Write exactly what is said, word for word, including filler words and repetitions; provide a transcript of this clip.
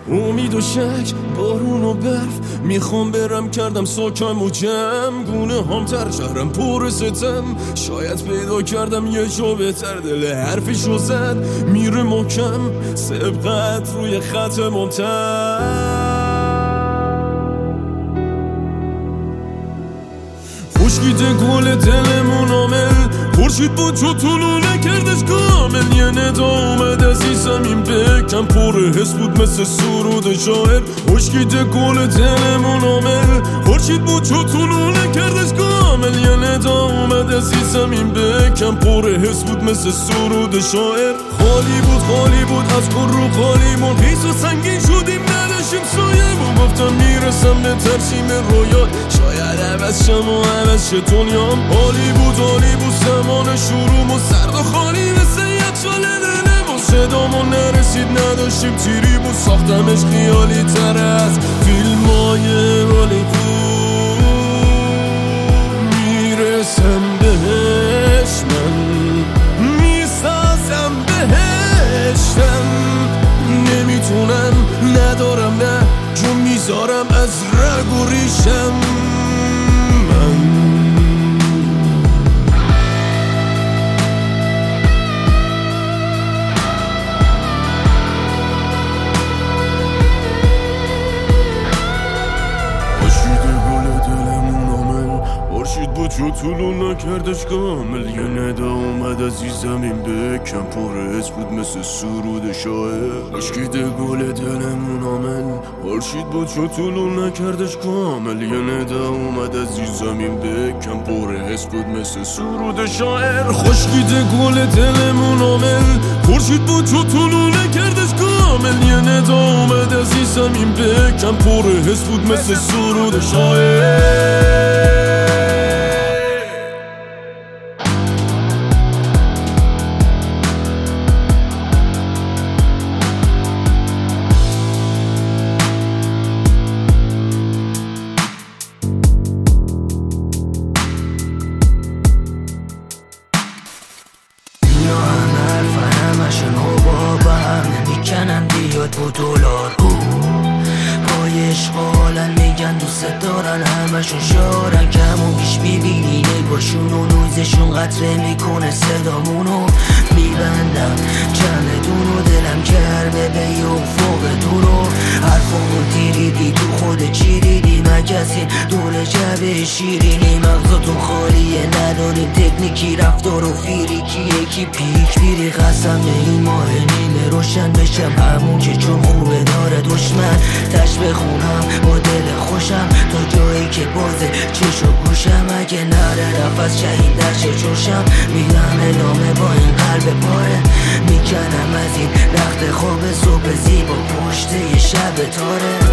امید و شک، بارون و برف، میخوام برم کردم ساکم و جمع. گونه هم تر شهرم پر ستم، شاید پیدا کردم یه جا بهتر. دل حرفشو زد میره محکم، سبقت روی خط ممتد. خشکیده گل دلمون آمل، خورشید بود چو طلوع نکردش کامل. یه ندا اومد از این زمین بکم، پر حس بود مثل سرود شاعر. خشکیده گل دلمون آمل، خورشید بود چو طلوع نکردش کامل. یه ندا اومد از این زمین بکم، پر حس بود مثل سرود شاعر. خالی بود خالی بود از پر رو خالیمون، حیث و سنگین شدیم نداشتیم سایمون. گفتم میرسم به ترسیم رویا، شاید عوض شم و عوض شه دنیام. حالی بود حالی بود زمان شروعمون، سرد و خالی مثل یک سال دلمون. صدامون نرسید نداشتیم تیری بود، ساختمش خیالی تر از فیلم های هالیوود. میرسم بهش من، میسازم بهشتم. نمیتونم ندارم نه، چون میذارم از رگ و ریشم من. خورشید بود چو طلوع نکردش کامل. یه ندا اومد از این زمین بکم، پر حس بود مثل سرود شاعر. خشکیده گل دلمون آمل، خورشید بود چو طلوع نکردش کامل. یه ندا اومد از این زمین بکم، پر حس بود مثل سرود شاعر. خشکیده گل دلمون آمل، خورشید بود چو طلوع نکردش کامل. یه ندا اومد از این زمین بکم، پر حس بود مثل سرود شاعر. نمیکنم بیاد با دولار، پای عشق حالن میگن دوست دارن، همشون شارن. کم و بیش میبینی نگاشون و نوزشون قطره میکنه صدامونو. میبندم چمدونو، دلم کرده به یه افق دورو. حرفمون دیریدی تو خود چی دیدی؟ مگسین دور جبه شیرینی. مغزاتون خالیه نداریم تکنیکی، رفتار و فیریکی یکی پیک بیری. قسم به این ماه نیمه روشن بشم، همون که چون خوبه داره دشمن. تش بخونم با دل خوشم تا جایی که بازه چشو گوشم. اگه نره نفس شهید درشه چوشم، میدم ادامه با این قلب پاره. میکنم از این رخت خواب صبح زیبا پشت یه شب تاره.